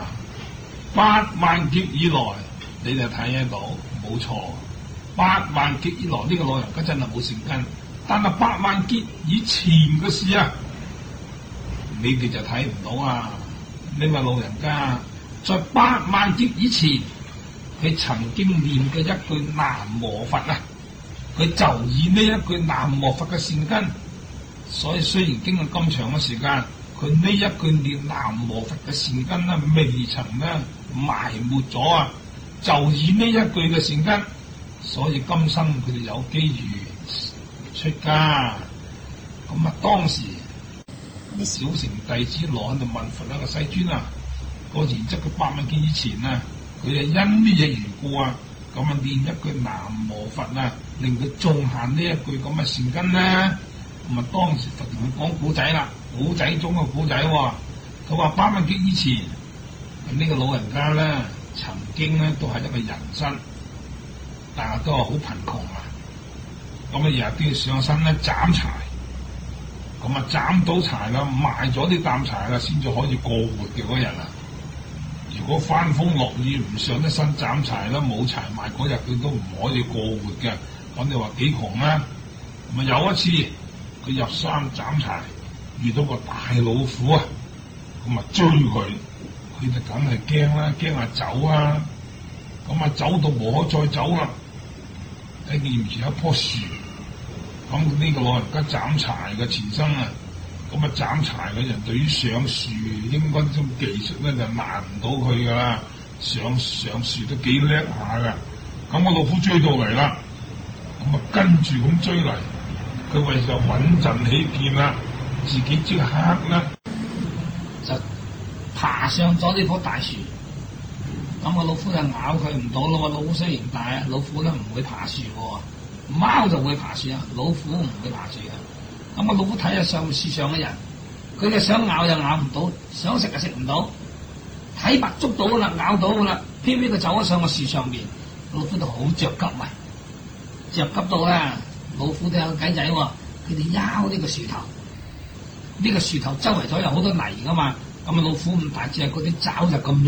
，8萬劫以來你哋睇得到，冇錯。8萬劫以來呢個老人家真係冇善根，但係8萬劫以前嘅事啊，你哋就睇唔到啊！你話老人家在8萬劫以前，佢曾經念嘅一句南無佛啊！佢就以呢一句南無佛嘅善根，所以雖然經過咁長嘅時間，佢呢一句念南無佛嘅善根咧，未曾咧埋沒咗啊！就以呢一句嘅善根，所以今生佢哋有機遇出家。咁啊，當時啲小乘弟子羅漢就問佛啦：個世尊啊，個然則佢8萬劫以前啊，佢係因呢嘢緣故啊，咁啊念一句南無佛啊，令佢種下呢一句咁嘅善根咧。咁啊當時佛同佢講古仔啦，古仔中嘅古仔喎。佢話8萬劫以前，呢個老人家咧曾經咧都係一個人身，但係都係好貧窮啊。咁啊日日都要上身咧斬柴，咁啊斬到柴啦，賣咗啲擔柴啦，先至可以過活嘅嗰日啊。如果翻風落雨唔上得身斬柴啦，冇柴賣嗰日佢都唔可以過活嘅。咁你話幾窮啊？咁啊有一次佢入山斬柴，遇到個大老虎啊，咁啊追佢，佢就梗係驚啦，驚啊走啊，咁啊走到無可再走啦，喺面前有一棵樹，咁呢個老人家斬柴嘅前生啊，咁啊斬柴嘅人對於上樹應該種技術咧就難唔到佢噶啦，上樹都幾叻下噶，咁個老虎追到嚟啦，咁啊跟住咁追嚟，佢為咗穩陣起見啦，自己即刻咧就爬上咗呢棵大樹，咁個老虎就咬佢唔到咯。老虎雖然大啊，老虎咧唔會爬樹嘅，貓就會爬樹啊，老虎唔會爬樹嘅。咁個老虎睇下上樹上嘅人，佢哋想咬又咬唔到，想食又食唔到，睇白捉到啦，咬到啦，偏偏佢走咗上個樹上邊，老虎就好着急啊，着急到咧，老虎都有計仔喎，佢哋拗呢個樹頭，呢個樹頭周圍咗有好多泥噶嘛，咁啊老虎咁大隻，嗰啲爪就咁利，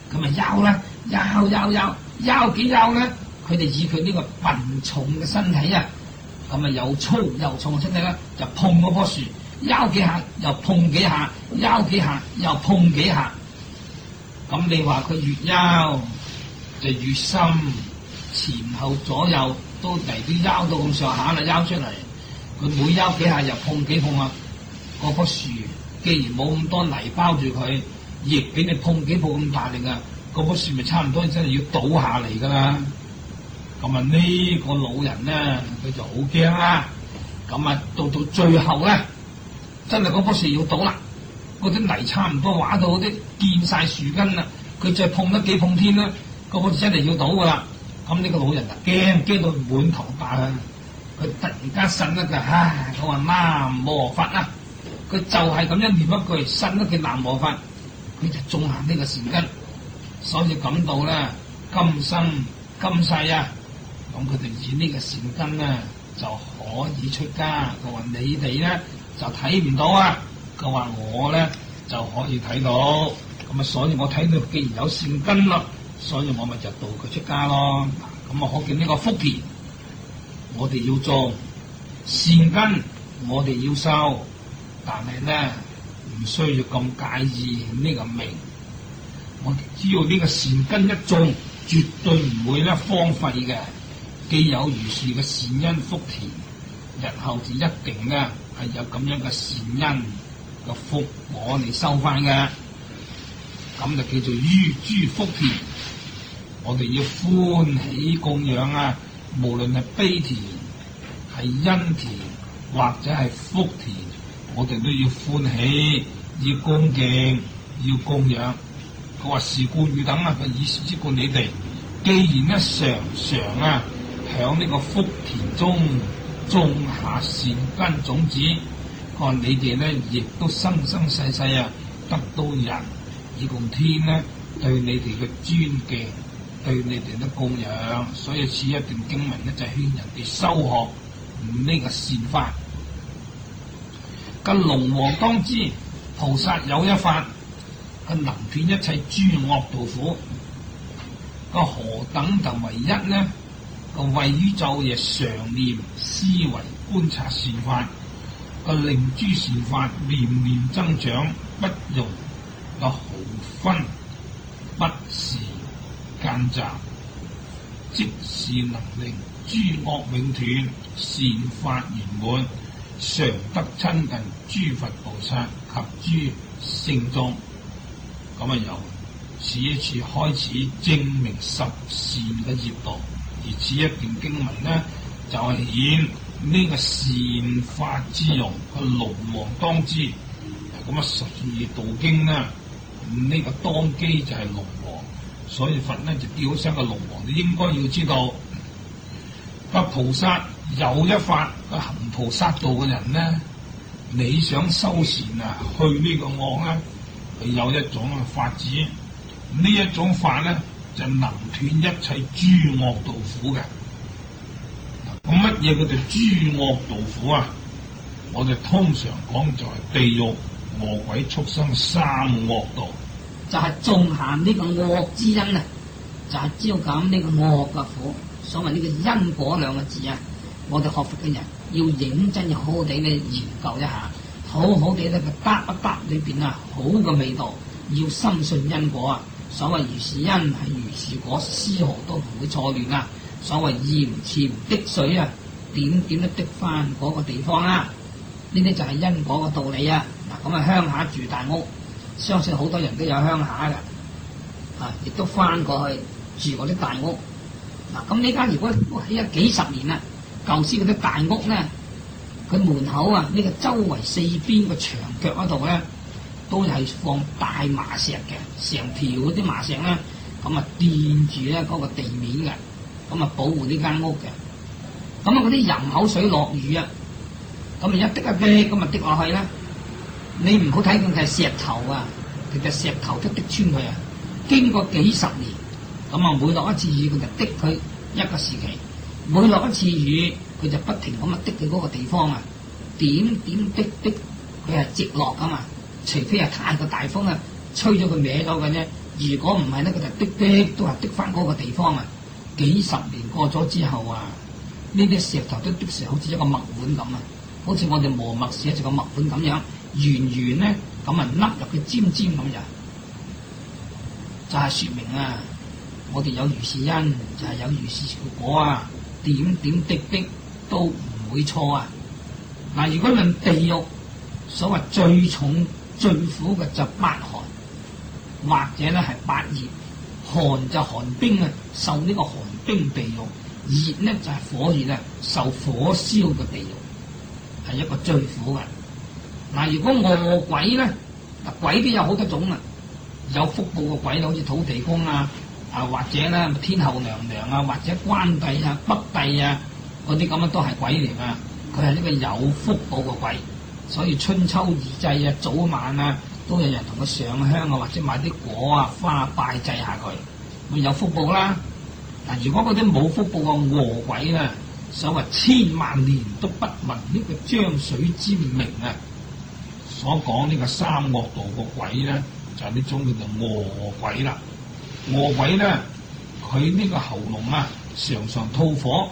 咁咪休啦，休幾休咧？佢哋以佢呢個笨重嘅身體啊，咁啊又粗又重嘅身體咧，就碰嗰棵樹，休幾下又碰幾下，休幾下又碰幾下。咁你話佢越休就越深，前後左右都嚟啲休到咁上下啦，休出嚟。佢每休幾下又碰幾碰啊！嗰棵樹既然冇咁多泥包住佢，亦俾你碰幾碰咁大力啊！嗰棵樹咪差唔多真係要倒下嚟噶啦。咁啊呢個老人咧，佢就好驚啦。咁啊到最後咧，真係嗰棵樹要倒啦，嗰啲泥差唔多畫到嗰啲見晒樹根啦，佢再碰得幾碰天啦，嗰棵樹真係要倒噶啦。咁呢個老人就驚到滿頭大汗，佢突然間呻一句，唉，我話南無佛啊！佢就係咁樣念一句，呻一句南無佛，佢就種下呢個善根，所以感到咧今生今世啊，咁佢哋以呢個善根咧就可以出家。佢話你哋咧就睇唔到啊，佢話我咧就可以睇到，咁啊所以我睇到既然有善根啦，所以我咪就導佢出家咯。咁啊可見呢個福田，我哋要做善根，我哋要修，但係咧唔需要咁介意呢個名。我哋只要呢個善根一種，絕對唔會咧荒廢嘅。既有如是嘅善因福田，日後就一定咧係有咁樣嘅善因嘅福果嚟收翻嘅。咁就叫做於諸福田。我哋要歡喜供養啊！無論係悲田、係因田或者係福田，我哋都要歡喜，要恭敬，要供養。佢話是故汝等啊，嘅意思之故你哋，既然咧常常啊響呢個福田中種下善根種子，佢話你哋咧亦都生生世世啊得到人以共天咧對你哋嘅尊敬，對你哋嘅供養。所以此一段經文咧就勸人哋修學呢個善法。個龍王當知菩薩有一法，佢能斷一切諸惡道苦。個何等就為一呢？個位於晝夜常念思維觀察善法，個令諸善法年年增長，不容個毫分，不是間雜，即是能令諸惡永斷，善法圓滿，常得親近諸佛菩薩及諸聖眾。咁啊由此一次開始證明十善嘅業道，而此一段經文呢，就係顯呢個善法之用。個龍王當知，咁啊十二道經呢，呢個當機就係龍王，所以佛呢就叫聲個龍王，你應該要知道，個菩薩有一法，個行菩薩道嘅人呢，你想修善啊，去呢個惡咧，佢有一種法子，呢一種法咧就能斷一切諸惡道苦嘅。咁乜嘢叫做諸惡道苦啊？我哋通常講就係地獄、餓鬼、畜生三惡道， 就係種下呢個惡之因啊，就係招減呢個惡嘅苦。所謂呢個因果兩個字啊，我哋學佛嘅人要認真好好地咧研究一下，好好地咧個得一得裏邊啊好嘅味道，要深信因果啊。所謂如是因係如是果，絲毫都唔會錯亂啊。所謂鹽潛滴水啊，點點都滴翻嗰個地方啦。呢啲就係因果嘅道理啊。嗱，咁啊鄉下住大屋，相信好多人都有鄉下嘅，啊，亦都翻過去住嗰啲大屋。嗱，咁呢間如果起咗幾十年啦，舊時嗰啲大屋咧，佢門口啊呢個周圍四邊個牆腳嗰度咧，都係放大麻石嘅，成條嗰啲麻石咧，咁啊墊住咧嗰個地面嘅，咁啊保護呢間屋嘅。咁啊嗰啲人口水落雨啊，咁啊一滴一滴咁啊滴落去咧，你唔好睇佢係石頭啊，其實石頭都滴穿佢啊。經過幾十年，咁啊每落一次雨佢就滴佢一個時期，每落一次雨佢就不停咁啊滴佢嗰個地方啊，點點滴滴，佢係直落噶嘛。除非係太過大風啊，吹咗佢歪咗嘅啫， 如果唔係咧，佢就滴都係滴翻嗰個地方啊！幾十年過咗之後啊，呢啲石頭都滴成好似一個墨碗咁啊，好似我哋磨墨寫住個墨碗咁樣，圓圓咧咁啊，凹入嘅尖尖咁就係説明啊，我哋有如是因，就係有如是效果啊！點點滴滴都唔會錯啊！嗱，如果論地獄，所謂最重最苦嘅就八寒，或者咧係八熱。寒就寒冰啊，受呢個寒冰地獄；熱呢就係火熱啊，受火燒嘅地獄，係一個最苦嘅。嗱，如果餓鬼咧，鬼都有好多種啊，有福報嘅鬼，好似土地公啊，或者咧天后娘娘啊，或者關帝啊、北帝啊，嗰啲咁樣都係鬼嚟啊。佢係呢個有福報嘅鬼，所以春秋二祭啊、早晚啊，都有人同佢上香啊，或者買啲果啊、花拜祭下佢，咪有福報啦。嗱，如果嗰啲冇福報嘅餓鬼咧，所謂千萬年都不聞呢個漿水之名啊，所講呢個三惡道個鬼咧，就係呢種叫做餓鬼啦。餓鬼咧，佢呢個喉嚨啊，常常吐火。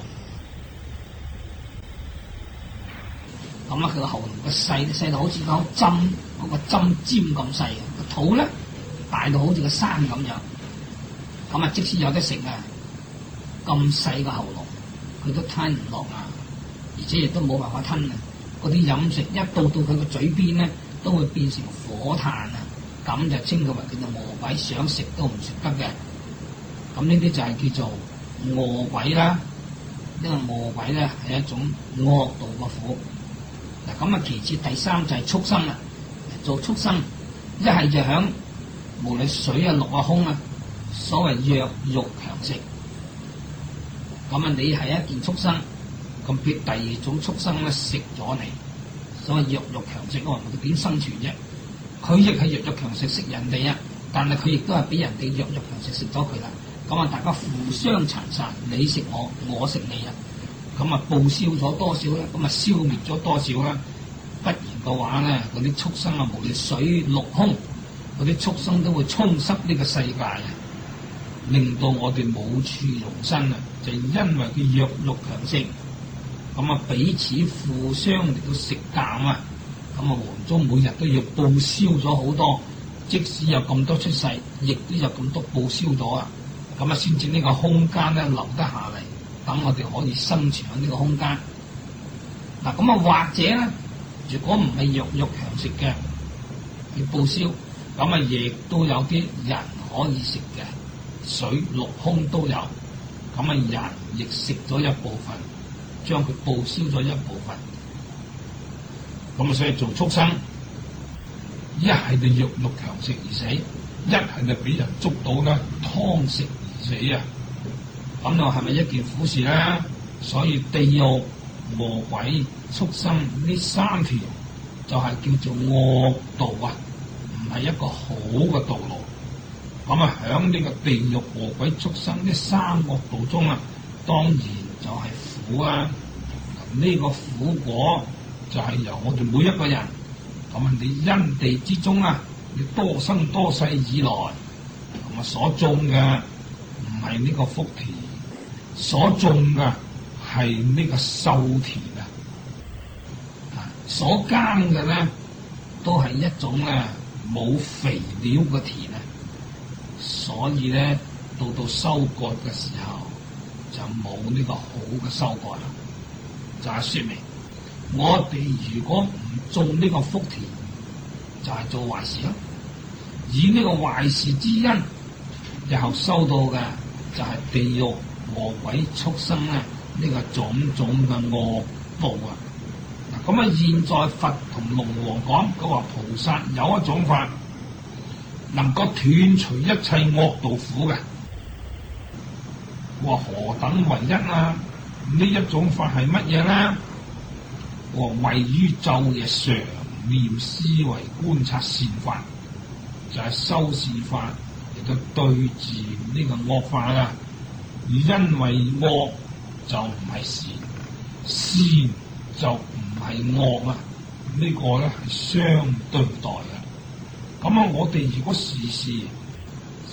咁啊，佢個喉嚨個細到好似個針嗰個針尖咁細嘅，個肚咧大到好似個山咁樣。咁啊，即使有得食啊，咁細個喉嚨佢都吞唔落啊，而且亦都冇辦法吞啊。嗰啲飲食一到佢個嘴邊咧，都會變成火炭啊。咁就稱佢為叫做餓鬼，想食都唔食得嘅。咁呢啲就係叫做餓鬼啦。呢個餓鬼咧係一種惡道嘅苦。嗱，咁啊，其次第三就係畜生啦。做畜生一係就響無論水啊、陸啊、空啊，所謂弱肉強食。咁啊，你係一件畜生，咁別第二種畜生咧食咗你，所謂弱肉強食，佢點生存啫？佢亦係弱肉強食食人哋啊，但係佢亦都係俾人哋弱肉強食食咗佢啦。咁啊，大家互相殘殺，你食我，我食你啊！咁啊，報銷咗多少咧？咁啊，消滅咗多少咧？不然嘅話咧，嗰啲畜生啊，無論水陸空，嗰啲畜生都會充塞呢個世界啊，令到我哋冇處容身啊！就因為佢弱肉強食，咁啊，彼此互相嚟到食啖啊！咁啊，皇宗每日都要報銷咗好多，即使有咁多出世，亦都有咁多報銷咗啊！咁啊，先至呢個空間咧留得下嚟。等我哋可以生存喺呢個空間。嗱，咁啊，或者咧，如果唔係弱肉強食嘅，要報銷，咁啊，亦都有啲人可以食嘅，水陸空都有。咁啊，人亦食咗一部分，將佢報銷咗一部分。咁啊，所以做畜生，一係就弱肉強食而死，一係就俾人捉到咧劏食而死啊！咁又係咪一件苦事咧？所以地獄、餓鬼、畜生呢三條就係叫做惡道啊，唔係一個好嘅道路。咁啊，喺呢個地獄、餓鬼、畜生呢三惡道中啊，當然就係苦啊。呢個苦果就係由我哋每一個人，咁啊，你因地之中啊，你多生多世以來，咁啊所種嘅唔係呢個福田。所種嘅係呢個瘦田啊，所耕嘅咧都係一種咧冇肥料嘅田啊，所以咧到收割嘅時候就冇呢個好嘅收割啦，就係說明我哋如果唔種呢個福田，就係做壞事咯。以呢個壞事之因，日後收到嘅就係地獄、餓鬼、畜生咧，呢個種種嘅惡報啊！嗱，咁啊，現在佛同龍王講，佢話菩薩有一種法能夠斷除一切惡道苦嘅，話何等為一啊？呢一種法係乜嘢咧？話位於晝夜常念思維觀察善法，就係修善法嚟到對治呢個惡法啊！而因為惡就唔係善，善就唔係惡啊！呢個咧係相對待嘅。咁啊，我哋如果時時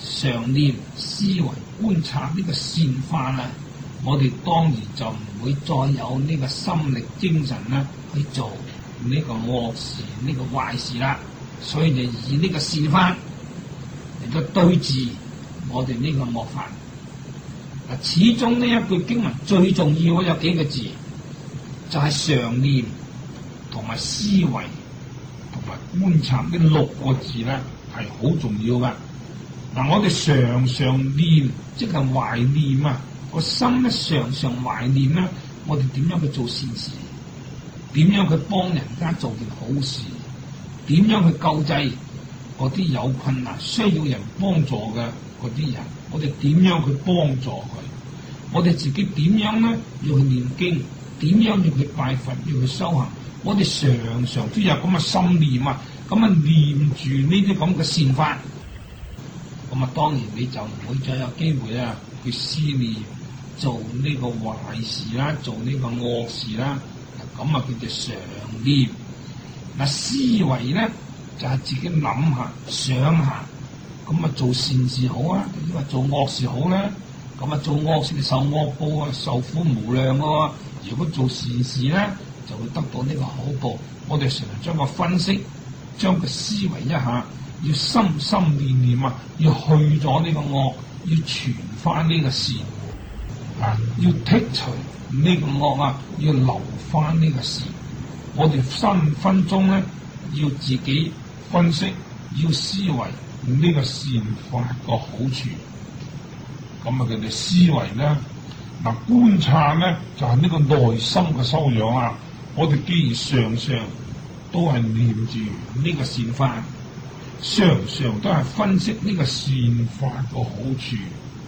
常念思維觀察呢個善法啊，我哋當然就唔會再有呢個心力精神啦去做呢個惡事呢個壞事啦，所以就以呢個善法嚟到對治我哋呢個惡法。嗱，始終呢一句經文最重要嘅有幾個字，就係常念同埋思維同埋觀察呢6個字咧，係好重要噶。嗱，我哋常常念，即係懷念啊，個心咧常常懷念咧，我哋點樣去做善事，點樣去幫人家做件好事，點樣去救濟嗰啲有困難需要人幫助嘅嗰啲人，我哋點樣去幫助佢？我哋自己點樣咧要去念經，點樣要去拜佛，要去修行？我哋常常都有咁嘅心念啊，咁啊念住呢啲咁嘅善法，咁啊當然你就唔會再有機會啊去思念做呢個壞事啦，做呢個惡事啦，咁啊叫做常念。嗱，思維咧就係自己諗下、想下，咁啊做善事好啊，抑或做惡事好咧？咁啊做惡事受惡報啊，受苦無量喎。如果做善事咧，就會得到呢個好報。我哋成日將個分析，將個思維一下，要心心念念啊，要去咗呢個惡，要傳翻呢個善啊，要剔除呢個惡啊，要留翻呢個善。我哋分鐘咧，要自己分析，要思維呢個善法個好處。咁啊，佢哋思維咧，嗱觀察咧就係呢個內心嘅修養啦。我哋既然常常都係念住呢個善法，常常都係分析呢個善法個好處，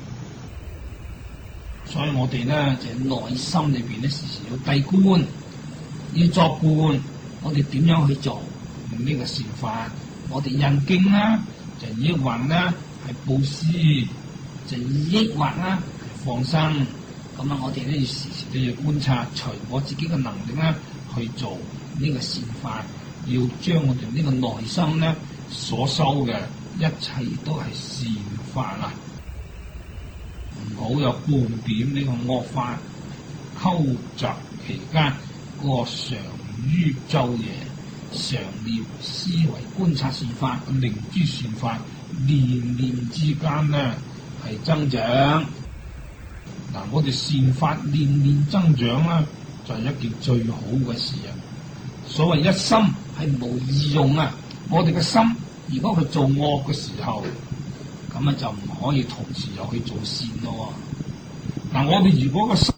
所以我哋咧就係內心裏邊咧時時要閉觀，要作觀，我哋點樣去做呢個善法？我哋印經啦，就抑或啦係布施，就抑或啦係放生。咁啊，我哋咧要時時都要觀察，隨我自己嘅能力咧去做呢個善法，要將我哋呢個內心咧所修嘅一切都係善法啦，唔好有半點呢個惡法溝雜其間。個常於晝夜，常念思維觀察善法，令諸善法念念之間咧係增長。嗱，我哋善法年年增長啦，就係一件最好嘅事啊！所謂一心係無二用啊！我哋嘅心如果佢做惡嘅時候，咁啊就唔可以同時又去做善咯。嗱，我哋如果個心